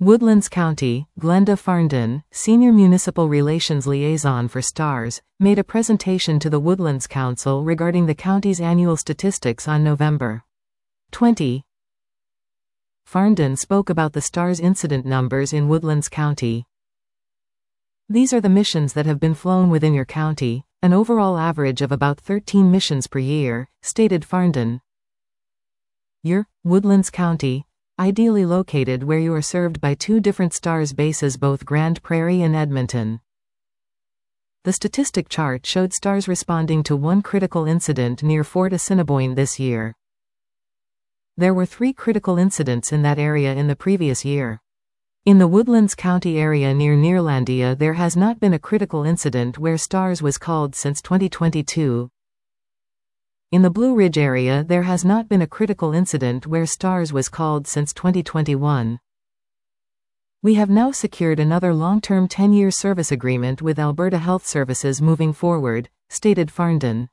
Woodlands County, Glenda Farndon, Senior Municipal Relations Liaison for STARS, made a presentation to the Woodlands Council regarding the county's annual statistics on November 20. Farndon spoke about the STARS incident numbers in Woodlands County. These are the missions that have been flown within your county, an overall average of about 13 missions per year, stated Farndon. Your Woodlands County, ideally located where you are served by two different STARS bases, both Grand Prairie and Edmonton. The statistic chart showed STARS responding to one critical incident near Fort Assiniboine this year. There were 3 critical incidents in that area in the previous year. In the Woodlands County area near Nearlandia, there has not been a critical incident where STARS was called since 2022. In the Blue Ridge area, there has not been a critical incident where STARS was called since 2021. We have now secured another long-term 10-year service agreement with Alberta Health Services moving forward, stated Farndon.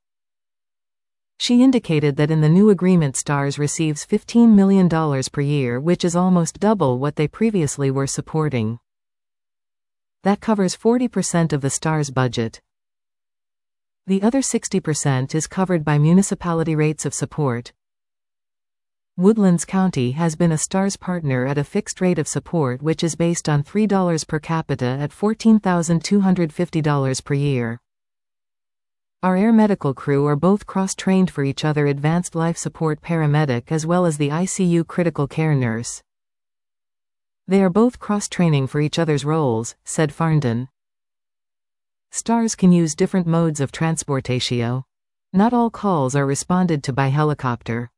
She indicated that in the new agreement STARS receives $15 million per year, which is almost double what they previously were supporting. That covers 40% of the STARS budget. The other 60% is covered by municipality rates of support. Woodlands County has been a STARS partner at a fixed rate of support which is based on $3 per capita at $14,250 per year. Our air medical crew are both cross-trained for each other, advanced life support paramedic as well as the ICU critical care nurse. They are both cross-training for each other's roles, said Farndon. STARS can use different modes of transportatio. Not all calls are responded to by helicopter.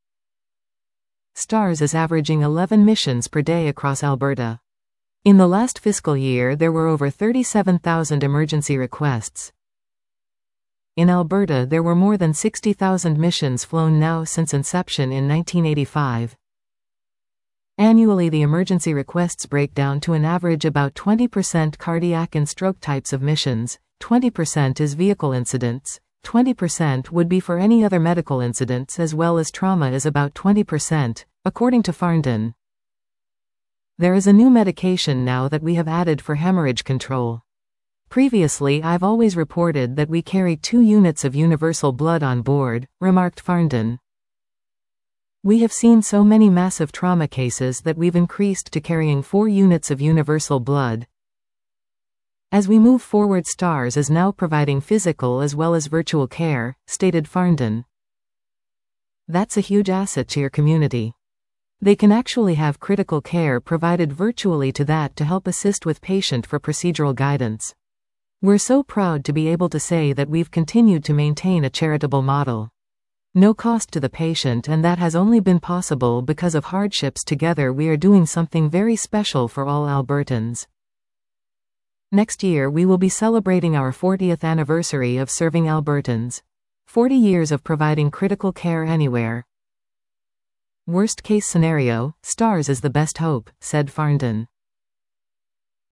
STARS is averaging 11 missions per day across Alberta. In the last fiscal year, there were over 37,000 emergency requests. In Alberta, there were more than 60,000 missions flown now since inception in 1985. Annually, the emergency requests break down to an average about 20% cardiac and stroke types of missions, 20% is vehicle incidents, 20% would be for any other medical incidents, as well as trauma is about 20%, according to Farndon. There is a new medication now that we have added for hemorrhage control. Previously, I've always reported that we carry 2 units of universal blood on board, remarked Farndon. We have seen so many massive trauma cases that we've increased to carrying 4 units of universal blood. As we move forward, STARS is now providing physical as well as virtual care, stated Farndon. That's a huge asset to your community. They can actually have critical care provided virtually to that to help assist with patient for procedural guidance. We're so proud to be able to say that we've continued to maintain a charitable model. No cost to the patient, and that has only been possible because of hardships. Together we are doing something very special for all Albertans. Next year we will be celebrating our 40th anniversary of serving Albertans. 40 years of providing critical care anywhere. Worst case scenario, STARS is the best hope, said Farndon.